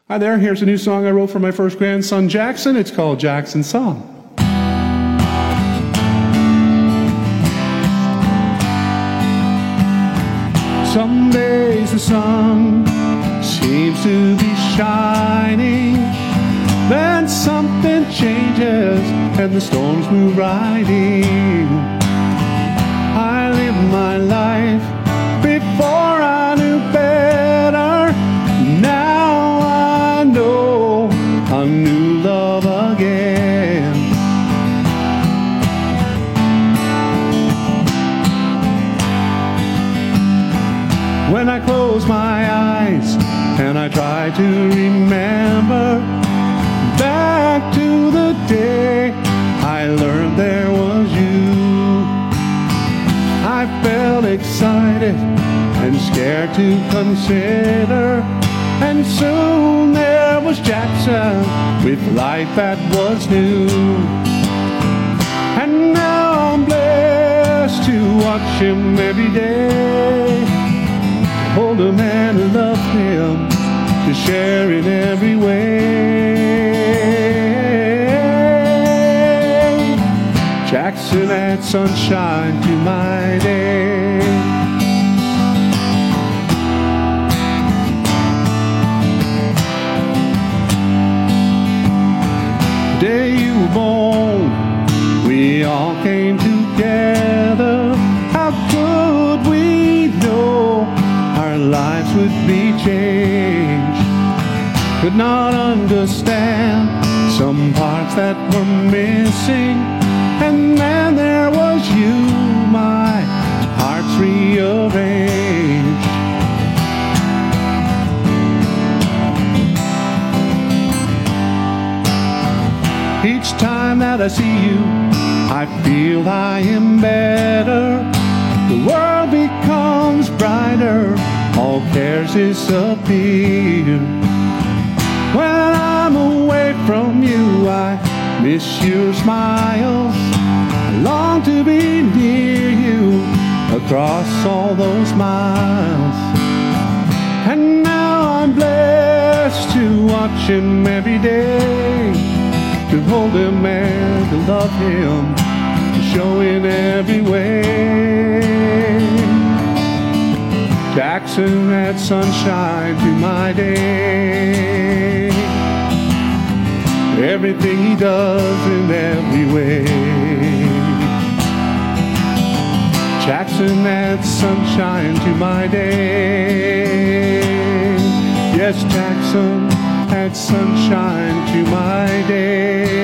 Hi there, here's a new song I wrote for my first grandson, Jackson. It's called Jackson's Song. Some days the sun seems to be shining, then something changes and the storms move right in. I live my life before I knew better. Now I know a new love again. When I close my eyes and I try to remember back to the day I learned there was you, I felt excited and scared to consider, and soon there was Jackson with life that was new. And now I'm blessed to watch him every day, hold him and love him, to share in every way. Jackson adds sunshine to my day. The day you were born, we all came together. How could we know our lives would be changed? Could not understand some parts that were missing, and then there was you, my heart's rearranged. Each time that I see you, I feel I am better. The world becomes brighter, all cares disappear. When I'm away from you, I miss your smiles. I long to be near you across all those miles. And now I'm blessed to watch him every day, to hold him and to love him, to show in every way. Jackson adds sunshine to my day, everything he does in every way. Jackson adds sunshine to my day. Yes, Jackson adds sunshine to my day.